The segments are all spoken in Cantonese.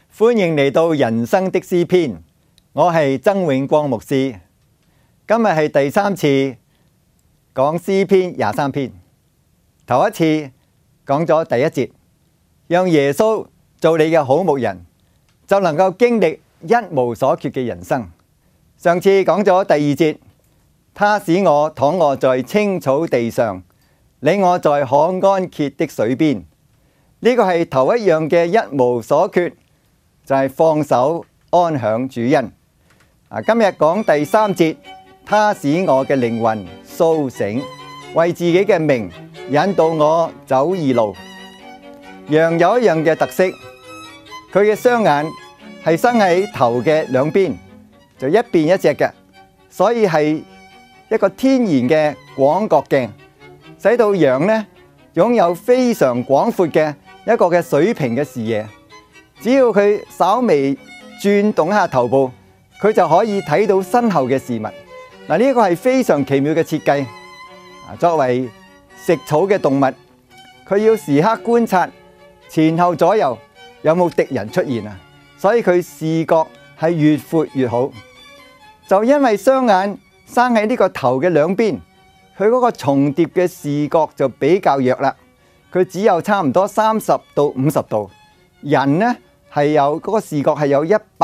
歡迎嚟到人生的詩篇，我係曾永光牧師。今日係第3次講詩篇23篇。頭一次講咗第1節，讓耶穌做你嘅好牧人，就能夠經歷一無所缺嘅人生。上次講咗第2節，他使我躺臥在青草地上，領我在可安歇的水邊。呢個係頭一樣嘅一無所缺，就係放手安享主恩。今日講第3節，他使我嘅靈魂甦醒，為自己嘅名引導我走義路。羊有一樣嘅特色，佢嘅雙眼係生喺頭嘅兩邊，就一邊一隻嘅，所以係一個天然嘅廣角鏡，使到羊呢擁有非常廣闊嘅一個嘅水平嘅視野。只要佢稍微轉動一下頭部，佢就可以睇到身後嘅事物。嗱，呢個係非常奇妙嘅設計。作為食草嘅動物，佢要時刻觀察前後左右有冇敵人出現啊，所以佢視覺係越闊越好。就因為雙眼生喺呢個頭嘅兩邊，佢嗰個重疊嘅視覺就比較弱啦。佢只有差唔多30到50度，人呢係有嗰個視覺係有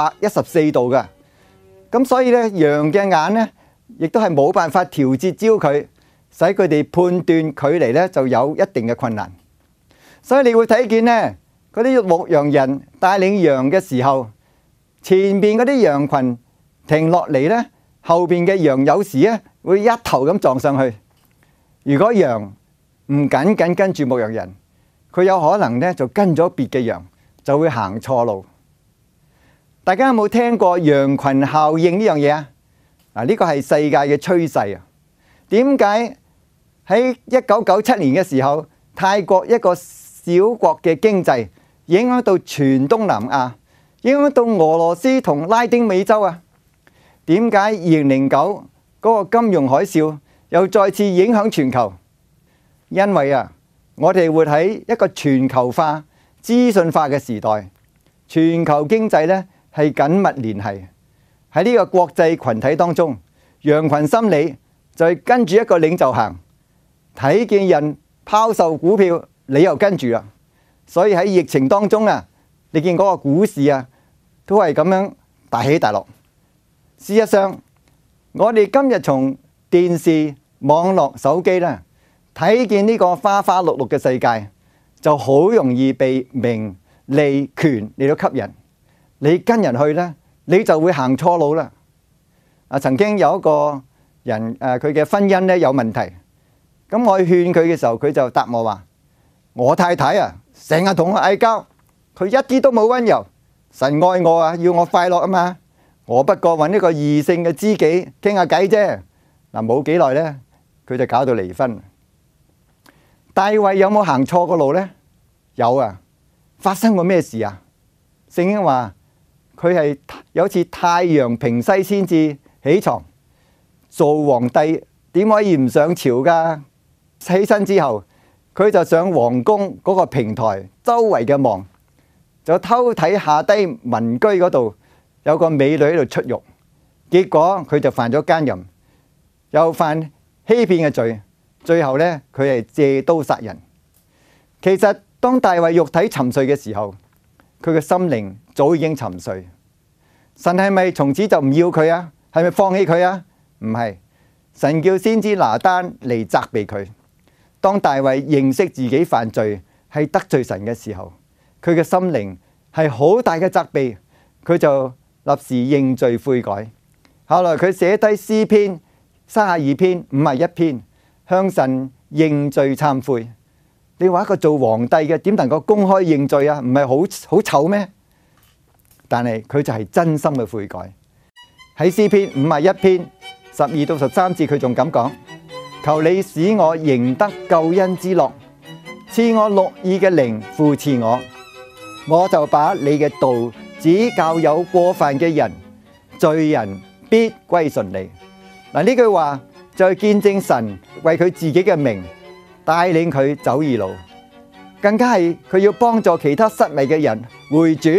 114度嘅。咁所以咧，羊嘅眼呢亦都係冇辦法調節焦距，使佢哋判斷距離咧就有一定嘅困難。所以你會睇見呢嗰啲牧羊人帶領羊嘅時候，前邊嗰啲羊群停落嚟呢，後邊嘅羊有時咧會一頭咁撞上去。如果羊唔緊緊跟住牧羊人，佢有可能咧就跟咗別嘅羊，就會行錯路。大家有冇聽過羊群效應呢樣嘢啊？呢個係世界嘅趨勢啊。點解喺1997年嘅時候，泰國一個小國嘅經濟影響到全東南亞，影響到俄羅斯同拉丁美洲啊？點解2009嗰個金融海嘯又再次影響全球？因為我哋活喺一個全球化、資訊化嘅時代，全球經濟呢係緊密聯繫。喺呢個國際群體當中，羊群心理就係跟住一個領袖行，睇見人拋售股票，你又跟住啦。所以喺疫情當中你見嗰個股市都係咁樣大起大落。事實上，我哋今日從電視、網絡、手機睇見呢個花花綠綠嘅世界，就好容易被名利權嚟到吸引。你跟人去呢，你就會行錯路啦。曾經有一個人佢嘅婚姻呢有問題，咁我去勸佢嘅時候，佢就答我話：我太太成日同我嗌交，佢一啲都冇溫柔。神愛我要我快樂啊嘛。我不過揾一個異性嘅知己傾下偈啫。冇幾耐呢，佢就搞到離婚。大衛有冇行錯個路呢？有啊。發生過咩事啊？聖經話佢係有次太陽平西先至起床，做皇帝點可以唔上朝噶？起身之後，佢就上皇宮嗰個平台周圍嘅望，就偷睇下低民居嗰度有個美女喺度出浴，結果佢就犯咗奸淫，又犯欺騙嘅罪。最後呢，佢係借刀殺人。其實當大衛肉體沉睡嘅時候，佢嘅心靈早已經沉睡。神係咪從此就唔要佢啊？係咪放棄佢啊？唔係，神叫先知拿單嚟責備佢。當大衛認識自己犯罪係得罪神嘅時候，佢嘅心靈係好大嘅責備，佢就立時認罪悔改。後來佢寫低詩篇32篇、51篇，向神認罪懺悔。你話一個做皇帝嘅點能夠公開認罪啊？唔係好醜咩？但係佢就係真心嘅悔改。喺詩篇51篇12到13節，佢仲咁講：求你使我贏得救恩之樂，賜我樂意嘅靈扶持我，我就把你嘅道指教有過犯嘅人，罪人必歸順你。嗱，呢句話就係見證神為佢自己嘅名帶領佢走義路，更加係佢要幫助其他失迷嘅人回轉，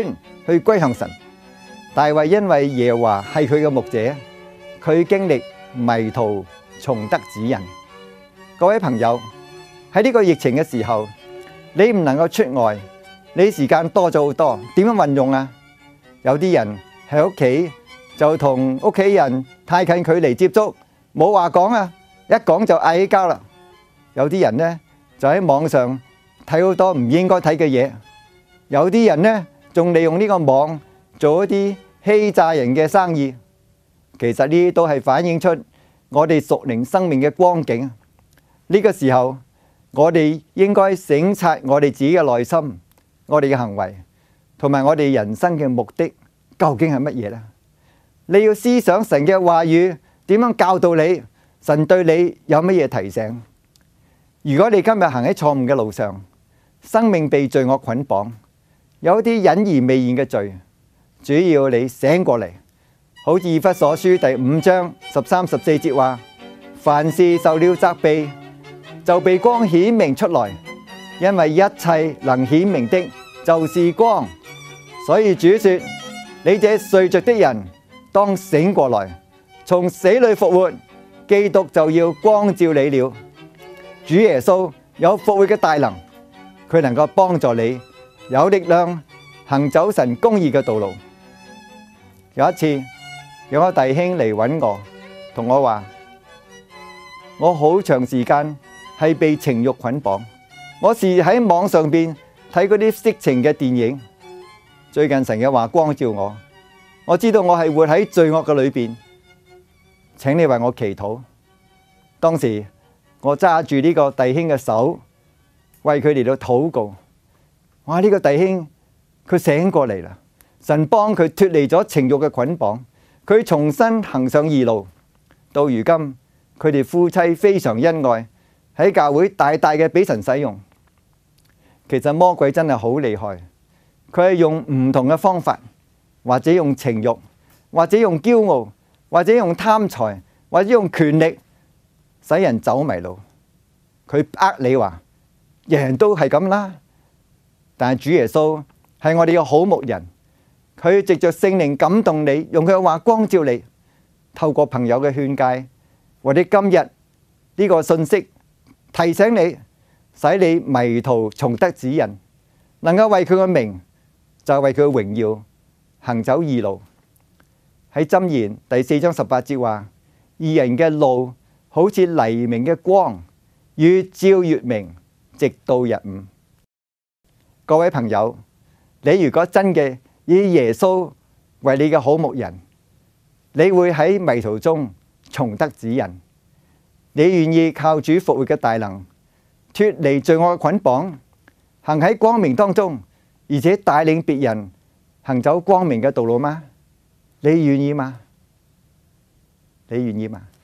去歸向神。大衛因為耶和華係佢嘅牧者，佢經歷迷途重得指引。各位朋友，喺呢個疫情嘅時候，你唔能夠出外，你時間多咗好多，點樣運用啊？有啲人喺屋企就同屋企人太近距離接觸，冇話講啊，一講就嗌起交啦。有啲人呢就喺網上睇好多唔應該睇嘅嘢，有啲人呢仲利用呢個網做一啲欺詐人嘅生意。其實呢啲都係反映出我哋屬靈生命嘅光景。呢個時候，我哋應該省察我哋自己嘅內心，我哋嘅行為，同埋我哋人生嘅目的究竟係乜嘢呢？你要思想神嘅話語點樣教導你，神對你有乜嘢提醒？如果你今日行喺錯誤嘅路上，生命被罪惡捆綁，有啲隱而未現嘅罪，主要你醒過嚟。好似以弗所書第5章13、14節話：凡事受了責備，就被光顯明出來，因為一切能顯明的，就是光。所以主說：你這睡着的人，當醒過來，從死裏復活，基督就要光照你了。主耶穌有復活嘅大能，佢能夠幫助你有力量行走神公義嘅道路。有一次，有個弟兄嚟揾我，同我話：我好長時間係被情慾捆綁，我是喺網上邊睇嗰啲色情嘅電影。最近神嘅話光照我，我知道我係活喺罪惡嘅裏邊，請你為我祈禱。當時我揸住呢個弟兄嘅手，為佢嚟到禱告。哇！呢個弟兄佢醒過嚟啦，神幫佢脫離咗情慾嘅捆綁，佢重新行上義路。到如今，佢哋夫妻非常恩愛，喺教會大大嘅俾神使用。其實魔鬼真係好厲害，佢係用唔同嘅方法，或者用情慾，或者用驕傲，或者用貪財，或者用權力，使人走迷路。佢呃你話，人人都係咁啦。但係主耶穌係我哋嘅好牧人，佢藉着聖靈感動你，用佢嘅話光照你，透過朋友嘅勸誡，或者今日呢個信息提醒你，使你迷途重得指引，能夠為佢嘅名，就係為佢嘅榮耀行走義路。喺箴言第4章18節話：義人嘅路好似黎明嘅光，越照越明，直到日午。各位朋友，你如果真嘅以耶穌為你嘅好牧人，你會喺迷途中重得指引。你願意靠主復活嘅大能，脫離罪惡嘅捆綁，行喺光明當中，而且帶領別人行走光明嘅道路嗎？你願意嗎？你願意嗎？